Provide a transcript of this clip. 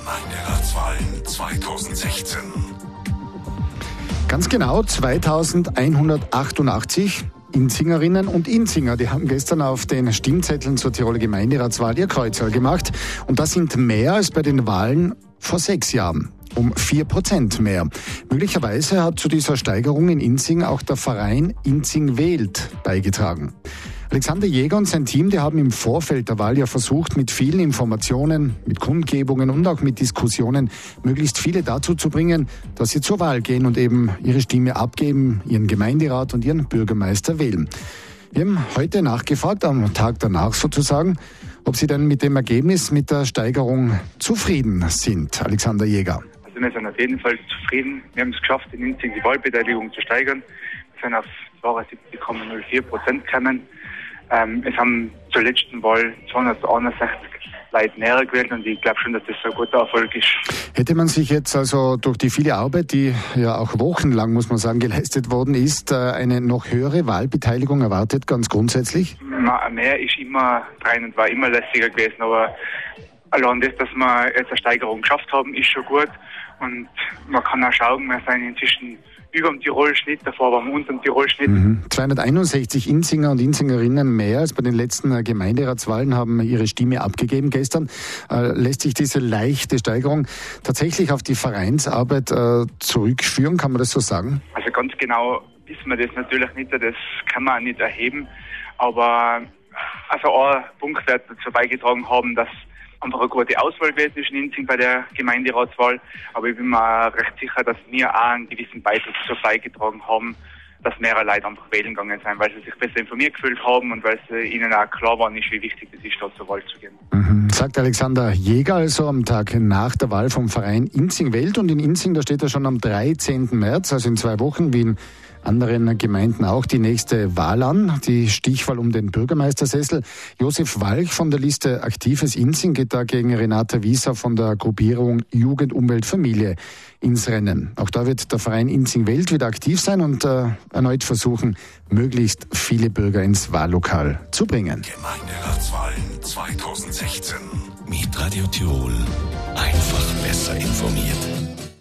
Gemeinderatswahlen 2016. Ganz genau 2188 Inzingerinnen und Inzinger, die haben gestern auf den Stimmzetteln zur Tiroler Gemeinderatswahl ihr Kreuzerl gemacht. Und das sind mehr als bei den Wahlen vor 6 Jahren. Um 4% mehr. Möglicherweise hat zu dieser Steigerung in Inzing auch der Verein Inzing wählt beigetragen. Alexander Jäger und sein Team, die haben im Vorfeld der Wahl ja versucht, mit vielen Informationen, mit Kundgebungen und auch mit Diskussionen möglichst viele dazu zu bringen, dass sie zur Wahl gehen und eben ihre Stimme abgeben, ihren Gemeinderat und ihren Bürgermeister wählen. Wir haben heute nachgefragt, am Tag danach sozusagen, ob sie denn mit dem Ergebnis, mit der Steigerung zufrieden sind. Alexander Jäger. Also wir sind auf jeden Fall zufrieden. Wir haben es geschafft, in Inzing die Wahlbeteiligung zu steigern. Wir sind auf 72,04% gekommen. Es haben zur letzten Wahl 261 Leute mehr gewählt und ich glaube schon, dass das ein guter Erfolg ist. Hätte man sich jetzt also durch die viele Arbeit, die ja auch wochenlang, muss man sagen, geleistet worden ist, eine noch höhere Wahlbeteiligung erwartet, ganz grundsätzlich? Mehr ist immer rein und war immer lässiger gewesen, aber allein das, dass wir jetzt eine Steigerung geschafft haben, ist schon gut und man kann auch schauen, wir sind inzwischen über dem Tirol-Schnitt, davor waren wir unter dem Tirol-Schnitt. 261 Inzinger und Inzingerinnen mehr als bei den letzten Gemeinderatswahlen haben ihre Stimme abgegeben gestern. Lässt sich diese leichte Steigerung tatsächlich auf die Vereinsarbeit zurückführen, kann man das so sagen? Also ganz genau wissen wir das natürlich nicht, das kann man auch nicht erheben, aber also ein Punkt wird dazu beigetragen haben, dass einfach eine gute Auswahl gewesen ist in Inzing bei der Gemeinderatswahl. Aber ich bin mir auch recht sicher, dass wir auch einen gewissen Beitrag dazu beigetragen haben, dass mehrere Leute einfach wählen gegangen sind, weil sie sich besser informiert gefühlt haben und weil es ihnen auch klar war, wie wichtig es ist, da zur Wahl zu gehen. Sagt Alexander Jäger also am Tag nach der Wahl vom Verein Inzing wählt. Und in Inzing, da steht er schon am 13. März, also in 2 Wochen, wie in anderen Gemeinden auch, die nächste Wahl an, die Stichwahl um den Bürgermeistersessel. Josef Walch von der Liste Aktives Inzing geht da gegen Renate Wieser von der Gruppierung Jugend, Umwelt, Familie ins Rennen. Auch da wird der Verein Inzing wählt wieder aktiv sein und erneut versuchen, möglichst viele Bürger ins Wahllokal zu bringen. Gemeinderatswahlen 2016 mit Radio Tirol. Einfach besser informiert.